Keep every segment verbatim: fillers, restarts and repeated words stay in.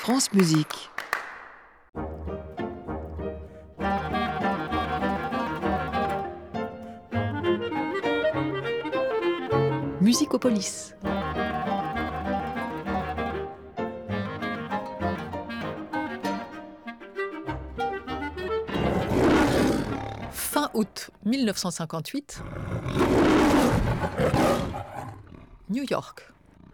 France Musique. Musicopolis. Fin août mille neuf cent cinquante-huit, New York.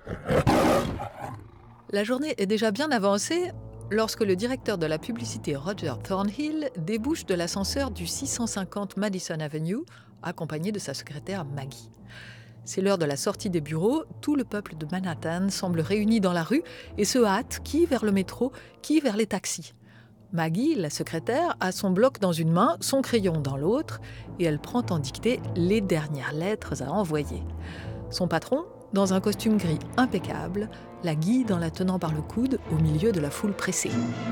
La journée est déjà bien avancée lorsque le directeur de la publicité Roger Thornhill débouche de l'ascenseur du six cent cinquante Madison Avenue, accompagné de sa secrétaire Maggie. C'est l'heure de la sortie des bureaux, tout le peuple de Manhattan semble réuni dans la rue et se hâte, qui vers le métro, qui vers les taxis. Maggie, la secrétaire, a son bloc dans une main, son crayon dans l'autre, et elle prend en dictée les dernières lettres à envoyer. Son patron, dans un costume gris impeccable, la guide en la tenant par le coude au milieu de la foule pressée.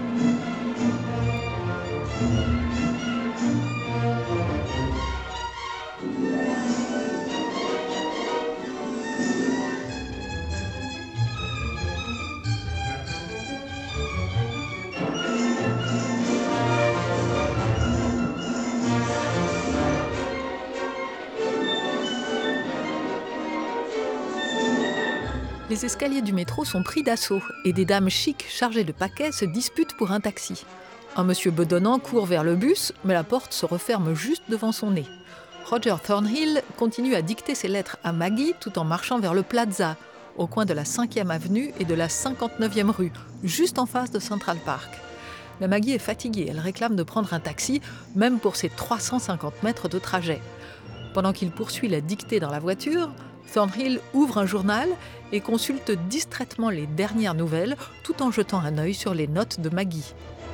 Les escaliers du métro sont pris d'assaut et des dames chics chargées de paquets se disputent pour un taxi. Un monsieur bedonnant court vers le bus, mais la porte se referme juste devant son nez. Roger Thornhill continue à dicter ses lettres à Maggie tout en marchant vers le Plaza, au coin de la cinquième avenue et de la cinquante-neuvième rue, juste en face de Central Park. Mais Maggie est fatiguée, elle réclame de prendre un taxi, même pour ses trois cent cinquante mètres de trajet. Pendant qu'il poursuit la dictée dans la voiture, Thornhill ouvre un journal et consulte distraitement les dernières nouvelles tout en jetant un œil sur les notes de Maggie.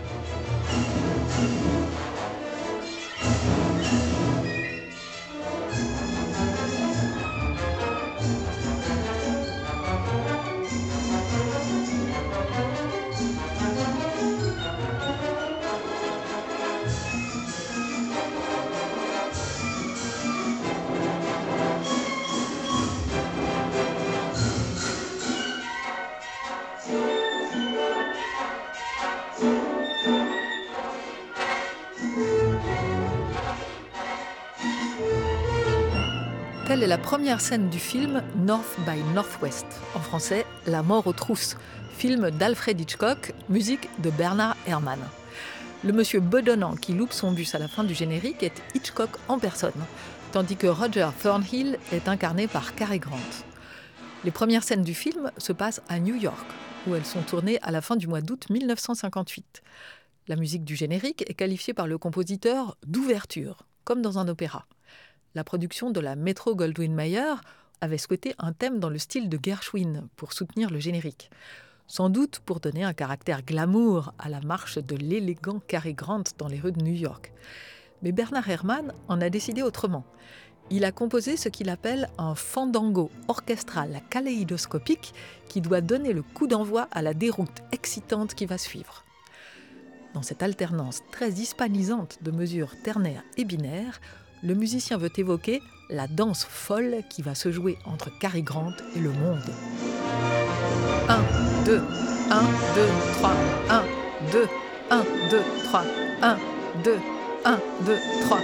Telle est la première scène du film North by Northwest, en français La mort aux trousses, film d'Alfred Hitchcock, musique de Bernard Herrmann. Le monsieur bedonnant qui loupe son bus à la fin du générique est Hitchcock en personne, tandis que Roger Thornhill est incarné par Cary Grant. Les premières scènes du film se passent à New York, où elles sont tournées à la fin du mois d'août mille neuf cent cinquante-huit. La musique du générique est qualifiée par le compositeur d'ouverture, comme dans un opéra. La production de la Metro-Goldwyn-Mayer avait souhaité un thème dans le style de Gershwin pour soutenir le générique. Sans doute pour donner un caractère glamour à la marche de l'élégant Cary Grant dans les rues de New York. Mais Bernard Herrmann en a décidé autrement. Il a composé ce qu'il appelle un fandango orchestral kaléidoscopique qui doit donner le coup d'envoi à la déroute excitante qui va suivre. Dans cette alternance très hispanisante de mesures ternaires et binaires, le musicien veut évoquer la danse folle qui va se jouer entre Cary Grant et le monde. un, deux, un, deux, trois, un, deux, un, deux, trois, un, deux, un, deux, trois.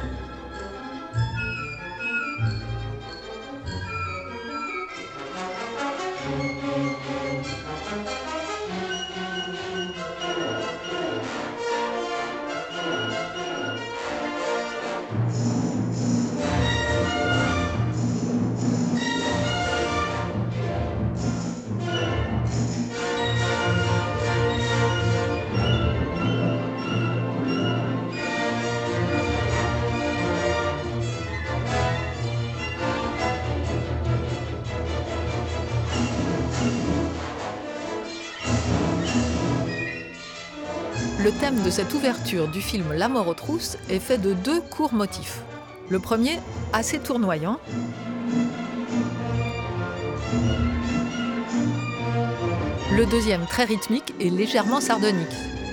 Le thème de cette ouverture du film La mort aux trousses est fait de deux courts motifs. Le premier, assez tournoyant. Le deuxième, très rythmique et légèrement sardonique.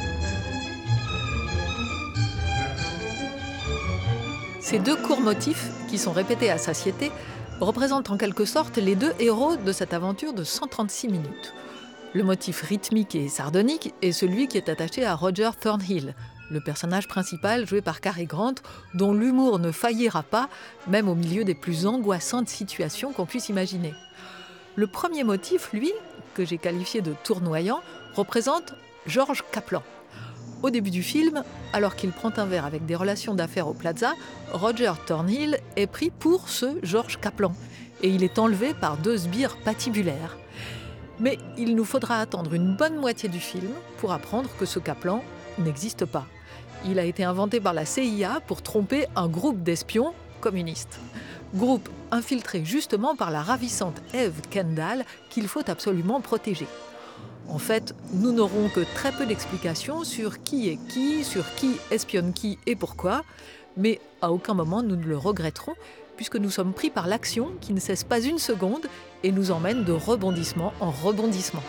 Ces deux courts motifs, qui sont répétés à satiété, représentent en quelque sorte les deux héros de cette aventure de cent trente-six minutes. Le motif rythmique et sardonique est celui qui est attaché à Roger Thornhill, le personnage principal joué par Cary Grant, dont l'humour ne faillira pas, même au milieu des plus angoissantes situations qu'on puisse imaginer. Le premier motif, lui, que j'ai qualifié de tournoyant, représente George Kaplan. Au début du film, alors qu'il prend un verre avec des relations d'affaires au Plaza, Roger Thornhill est pris pour ce George Kaplan et il est enlevé par deux sbires patibulaires. Mais il nous faudra attendre une bonne moitié du film pour apprendre que ce Kaplan n'existe pas. Il a été inventé par la C I A pour tromper un groupe d'espions communistes. Groupe infiltré justement par la ravissante Eve Kendall qu'il faut absolument protéger. En fait, nous n'aurons que très peu d'explications sur qui est qui, sur qui espionne qui et pourquoi, mais à aucun moment nous ne le regretterons, puisque nous sommes pris par l'action qui ne cesse pas une seconde et nous emmène de rebondissement en rebondissement.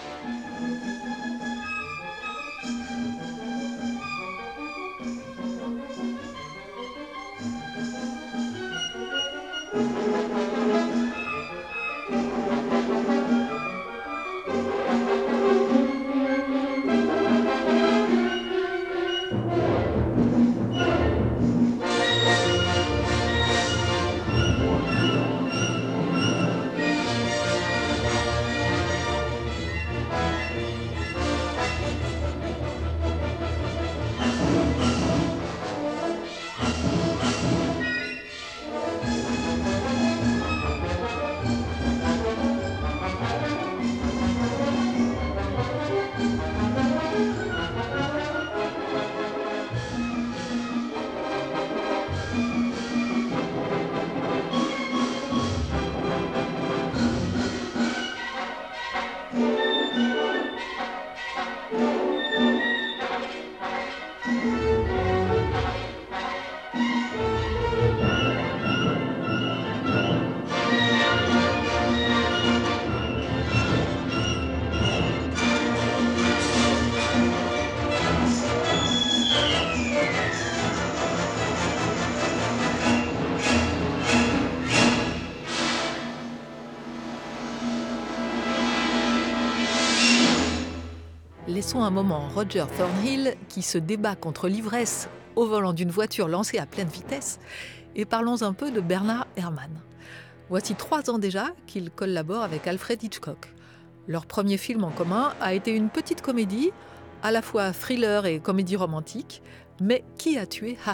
Laissons un moment Roger Thornhill qui se débat contre l'ivresse au volant d'une voiture lancée à pleine vitesse et parlons un peu de Bernard Herrmann. Voici trois ans déjà qu'il collabore avec Alfred Hitchcock. Leur premier film en commun a été une petite comédie, à la fois thriller et comédie romantique, mais Qui a tué Harry ?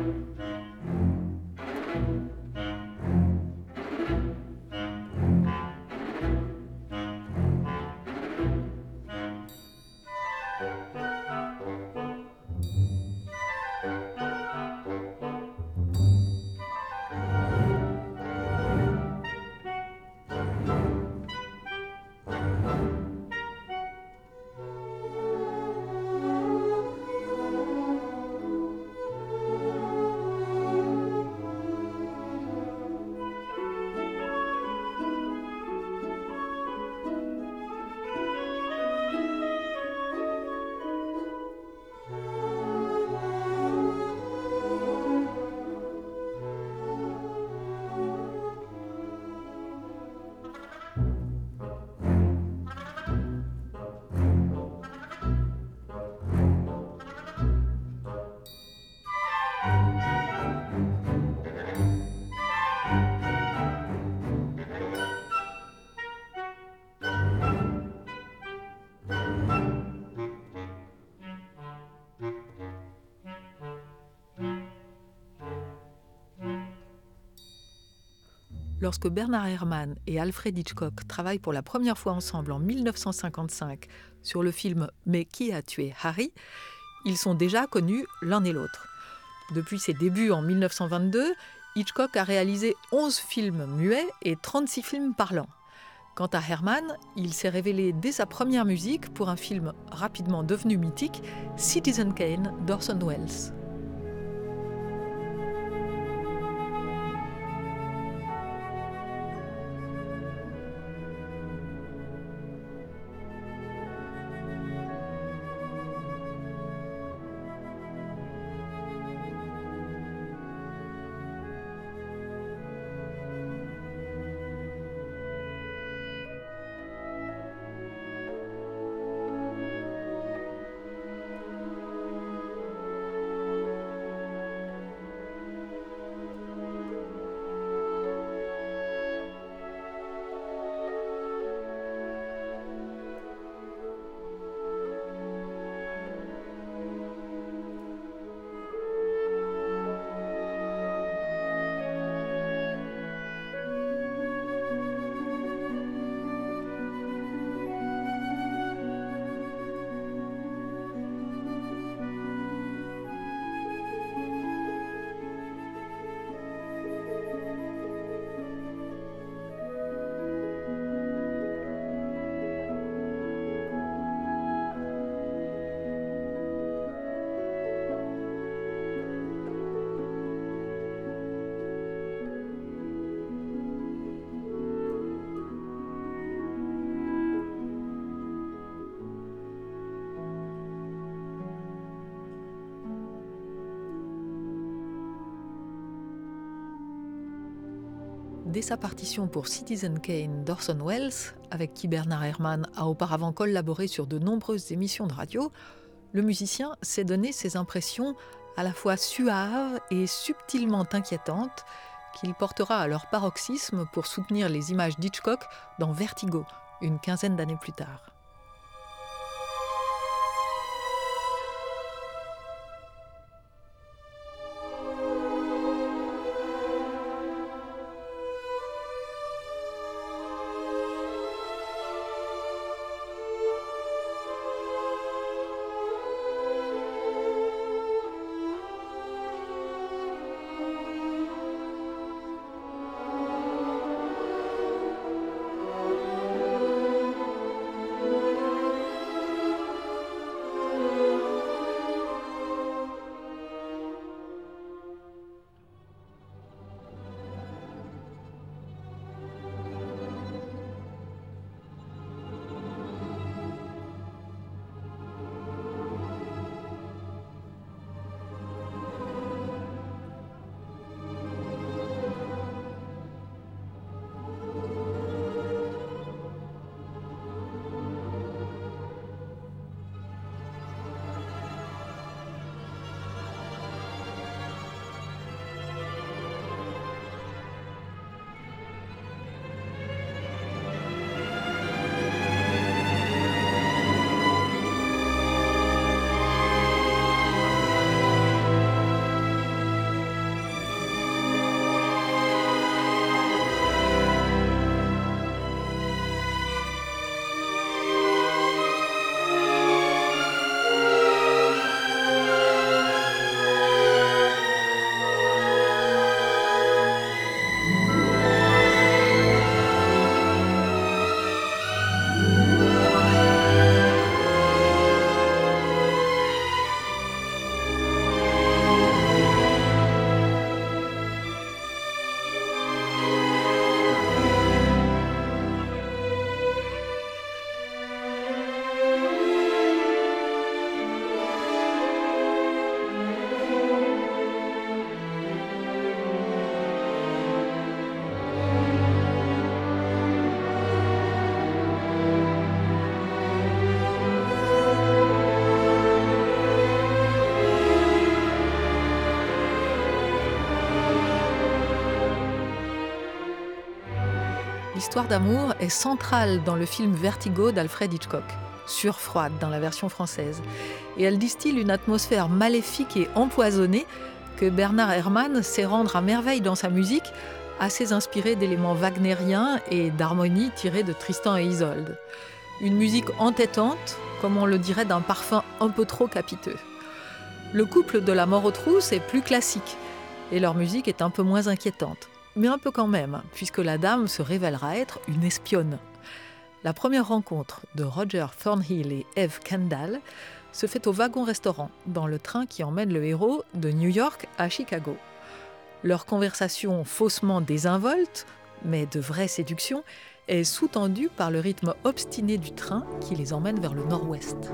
Lorsque Bernard Herrmann et Alfred Hitchcock travaillent pour la première fois ensemble en mille neuf cent cinquante-cinq sur le film « Mais qui a tué Harry ?», ils sont déjà connus l'un et l'autre. Depuis ses débuts en mille neuf cent vingt-deux, Hitchcock a réalisé onze films muets et trente-six films parlants. Quant à Herrmann, il s'est révélé dès sa première musique pour un film rapidement devenu mythique, Citizen Kane d'Orson Welles. dès sa partition pour Citizen Kane d'Orson Welles, avec qui Bernard Herrmann a auparavant collaboré sur de nombreuses émissions de radio, le musicien s'est donné ses impressions à la fois suaves et subtilement inquiétantes qu'il portera à leur paroxysme pour soutenir les images d'Hitchcock dans Vertigo, une quinzaine d'années plus tard. L'histoire d'amour est centrale dans le film Vertigo d'Alfred Hitchcock, surfroide dans la version française, et elle distille une atmosphère maléfique et empoisonnée que Bernard Herrmann sait rendre à merveille dans sa musique, assez inspirée d'éléments wagnériens et d'harmonies tirées de Tristan et Isolde. Une musique entêtante, comme on le dirait d'un parfum un peu trop capiteux. Le couple de la mort aux trousses est plus classique, et leur musique est un peu moins inquiétante. Mais un peu quand même, puisque la dame se révélera être une espionne. La première rencontre de Roger Thornhill et Eve Kendall se fait au wagon-restaurant, dans le train qui emmène le héros de New York à Chicago. Leur conversation faussement désinvolte, mais de vraie séduction, est sous-tendue par le rythme obstiné du train qui les emmène vers le nord-ouest.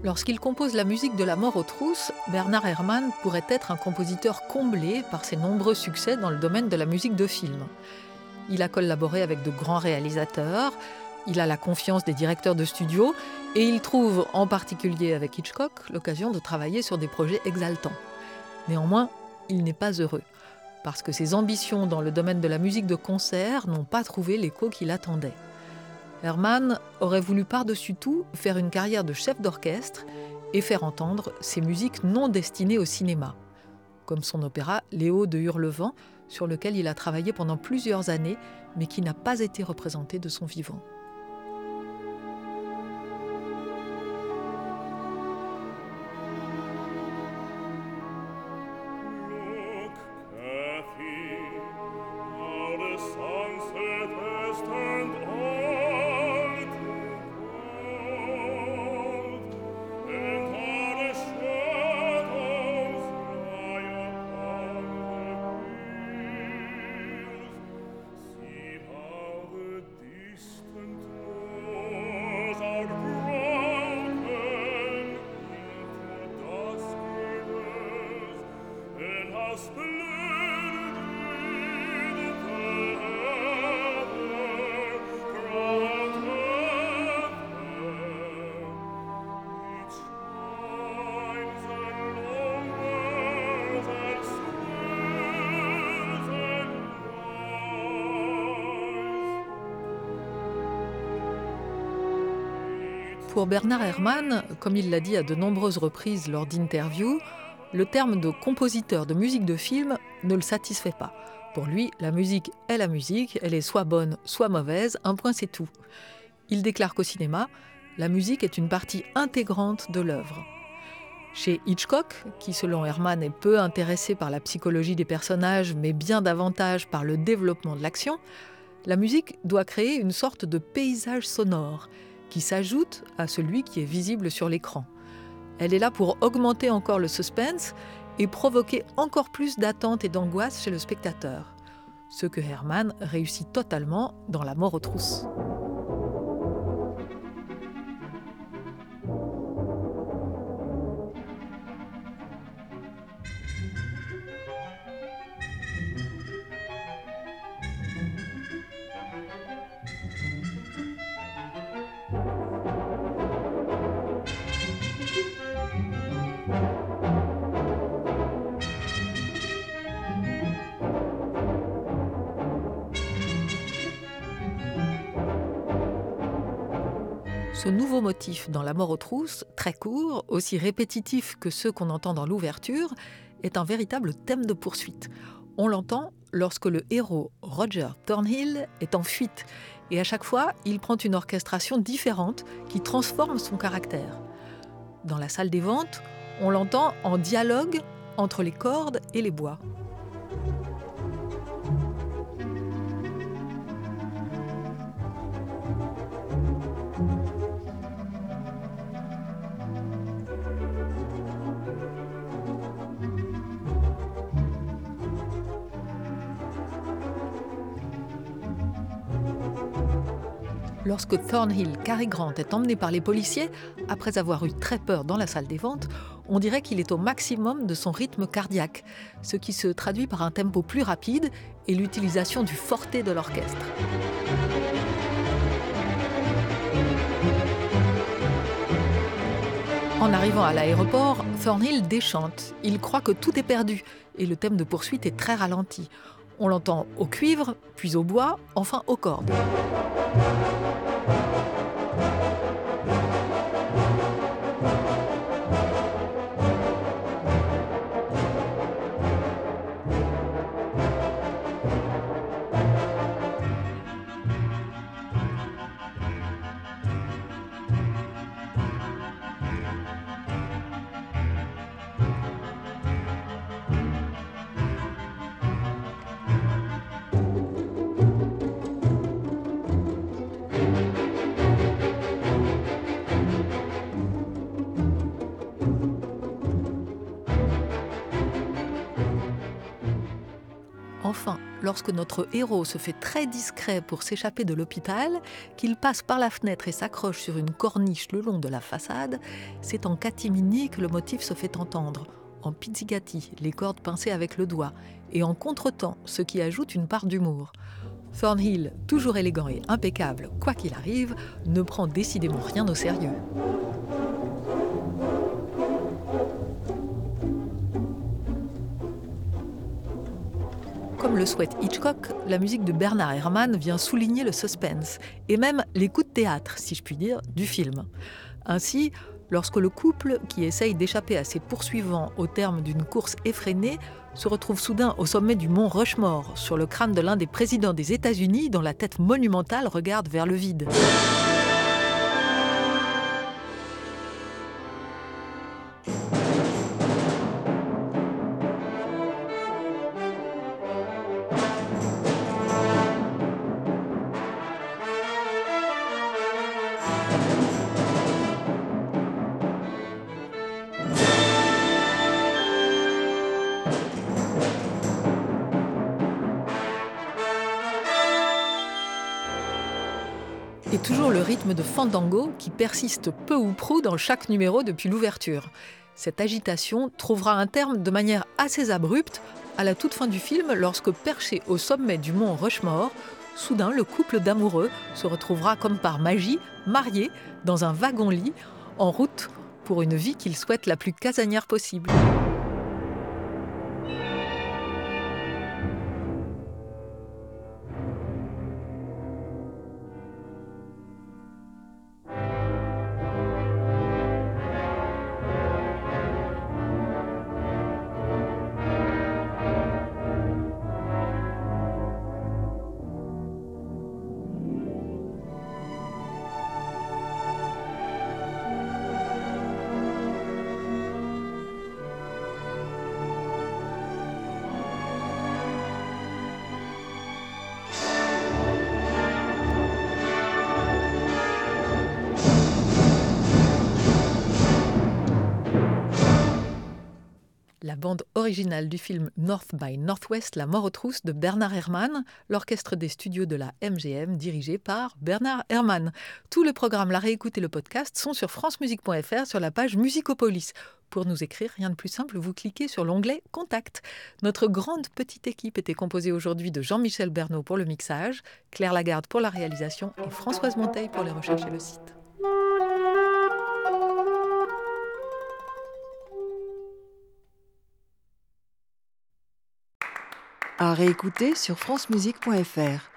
Lorsqu'il compose la musique de La mort aux trousses, Bernard Herrmann pourrait être un compositeur comblé par ses nombreux succès dans le domaine de la musique de film. Il a collaboré avec de grands réalisateurs, il a la confiance des directeurs de studio et il trouve, en particulier avec Hitchcock, l'occasion de travailler sur des projets exaltants. Néanmoins, il n'est pas heureux, parce que ses ambitions dans le domaine de la musique de concert n'ont pas trouvé l'écho qu'il attendait. Herrmann aurait voulu par-dessus tout faire une carrière de chef d'orchestre et faire entendre ses musiques non destinées au cinéma, comme son opéra Léo de Hurlevent, sur lequel il a travaillé pendant plusieurs années, mais qui n'a pas été représenté de son vivant. Pour Bernard Herrmann, comme il l'a dit à de nombreuses reprises lors d'interviews, le terme de compositeur de musique de film ne le satisfait pas. Pour lui, la musique est la musique, elle est soit bonne, soit mauvaise, un point c'est tout. Il déclare qu'au cinéma, la musique est une partie intégrante de l'œuvre. Chez Hitchcock, qui selon Herrmann est peu intéressé par la psychologie des personnages, mais bien davantage par le développement de l'action, la musique doit créer une sorte de paysage sonore qui s'ajoute à celui qui est visible sur l'écran. Elle est là pour augmenter encore le suspense et provoquer encore plus d'attente et d'angoisse chez le spectateur. Ce que Herrmann réussit totalement dans La mort aux trousses. Ce nouveau motif dans La mort aux trousses, très court, aussi répétitif que ceux qu'on entend dans l'ouverture, est un véritable thème de poursuite. On l'entend lorsque le héros, Roger Thornhill, est en fuite. Et à chaque fois, il prend une orchestration différente qui transforme son caractère. Dans la salle des ventes, on l'entend en dialogue entre les cordes et les bois. Lorsque Thornhill, Cary Grant, est emmené par les policiers, après avoir eu très peur dans la salle des ventes, on dirait qu'il est au maximum de son rythme cardiaque, ce qui se traduit par un tempo plus rapide et l'utilisation du forté de l'orchestre. En arrivant à l'aéroport, Thornhill déchante. Il croit que tout est perdu et le thème de poursuite est très ralenti. On l'entend au cuivre, puis au bois, enfin aux cordes. lorsque notre héros se fait très discret pour s'échapper de l'hôpital, qu'il passe par la fenêtre et s'accroche sur une corniche le long de la façade, c'est en catimini que le motif se fait entendre, en pizzicati, les cordes pincées avec le doigt, et en contretemps, ce qui ajoute une part d'humour. Thornhill, toujours élégant et impeccable, quoi qu'il arrive, ne prend décidément rien au sérieux. Comme le souhaite Hitchcock, la musique de Bernard Herrmann vient souligner le suspense, et même les coups de théâtre, si je puis dire, du film. Ainsi, lorsque le couple, qui essaye d'échapper à ses poursuivants au terme d'une course effrénée, se retrouve soudain au sommet du mont Rushmore, sur le crâne de l'un des présidents des États-Unis, dont la tête monumentale regarde vers le vide. Et toujours le rythme de fandango qui persiste peu ou prou dans chaque numéro depuis l'ouverture. Cette agitation trouvera un terme de manière assez abrupte à la toute fin du film lorsque, perché au sommet du mont Rushmore, soudain le couple d'amoureux se retrouvera comme par magie, marié, dans un wagon-lit, en route pour une vie qu'ils souhaitent la plus casanière possible. La bande originale du film North by Northwest, La mort aux trousses de Bernard Herrmann, l'orchestre des studios de la M G M dirigé par Bernard Herrmann. Tout le programme, la réécoute et le podcast sont sur francemusique point f r sur la page Musicopolis. Pour nous écrire, rien de plus simple, vous cliquez sur l'onglet « Contact ». Notre grande petite équipe était composée aujourd'hui de Jean-Michel Bernot pour le mixage, Claire Lagarde pour la réalisation et Françoise Monteil pour les recherches et le site. À réécouter sur francemusique point f r.